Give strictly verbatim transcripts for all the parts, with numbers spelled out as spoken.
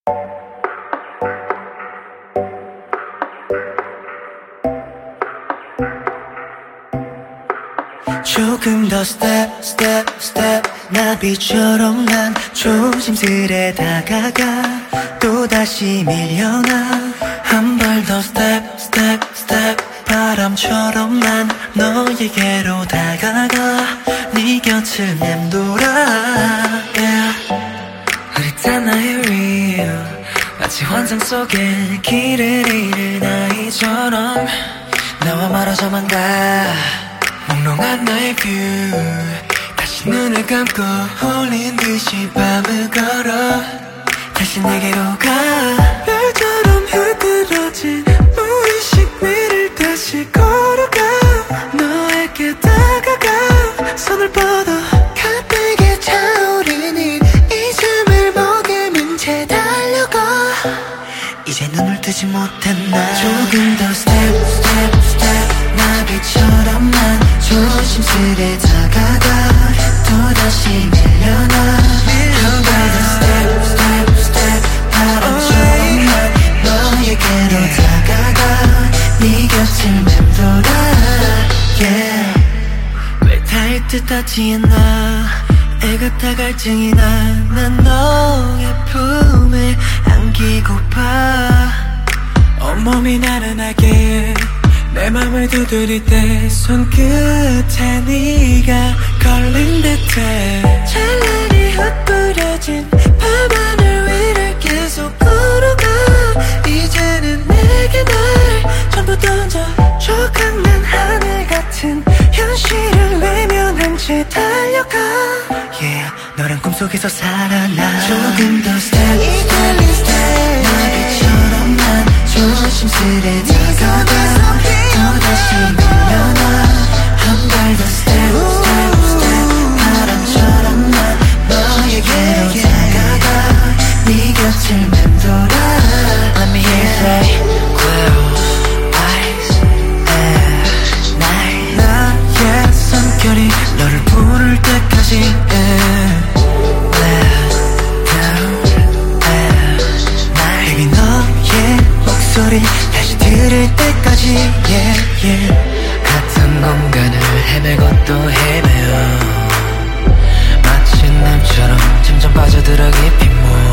조금 더 step step step 나비처럼 난 조심스레 다가가 또다시 밀려나 한 발 더 step step step 바람처럼 난 너에게로 다가가 네 곁을 맴돌아 yeah. 흐릿한 나의 real 마치 환상 속에 길을 잃은 아이처럼 나와 멀어져만 가 몽롱한 나의 뷰 다시 눈을 감고 홀린 듯이 밤을 걸어 다시 내게로 가 별처럼 흐드러진 무의식 위를 다시 걸어가 너에게 다가가 손을 뻗어 가득히 차오르는 이 숨을 머금은 채 달려가 이제 눈을 뜨지 못한 나 조금 더 step step step 나비처럼 난 조심스레 다가가 또다시 밀려나 한 발 더 step step step 바람처럼 난 너에게로 다가가 네 곁을 맴돌아 yeah. 왜 닿을 듯 닿지 않아 애같아 갈증이 나난 너의 품에 안기고파 온몸이 나른하게 내 맘을 두드릴 때 손끝에 네가 걸린 듯해 찬란히 흩뿌려진 밤하늘 위를 계속 걸어가 이제는 내게 날 전부 던져 저 강한 하늘 같은 현실을 외면한 채 달려가 yeah, 너란 꿈속에서 살아나 조금 더 step step step 나비처럼 난 조심스레 다가가 또다시 밀려나 한 발 더 step step step 바람처럼 난 너에게로 다가가 네 곁을 맴돌아 Let me hear you say close eyes at night 나의 숨결이 너를 부를 때까지 yeah. Let down at night Baby 너의 목소리 다시 들을 때까지 yeah, yeah. 같은 공간을 헤매고 또 헤매어 마치 남처럼 점점 빠져들어 깊이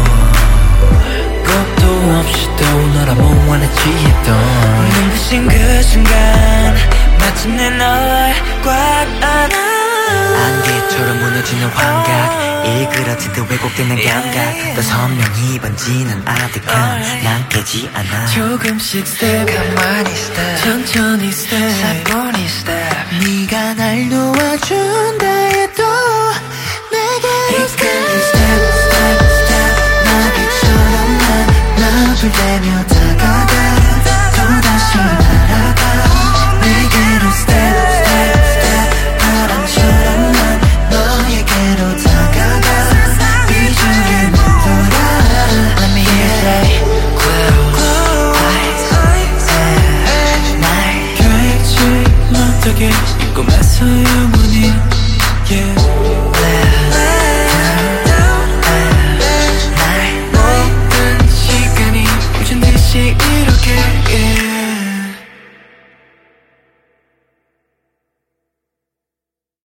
뭐 겁도 없이 또 너라 몽환에 취했던 눈부신 그 순간 마침내 널 꽉 안아 안개처럼 무너지는 환각 일그러지듯 왜곡되는 감각 더 선명히 번지는 아득함 난 깨지 않아 조금씩 step 가만히 step 천천히 step 살포니 step 네가 날 놓아준다 해도 내게로 step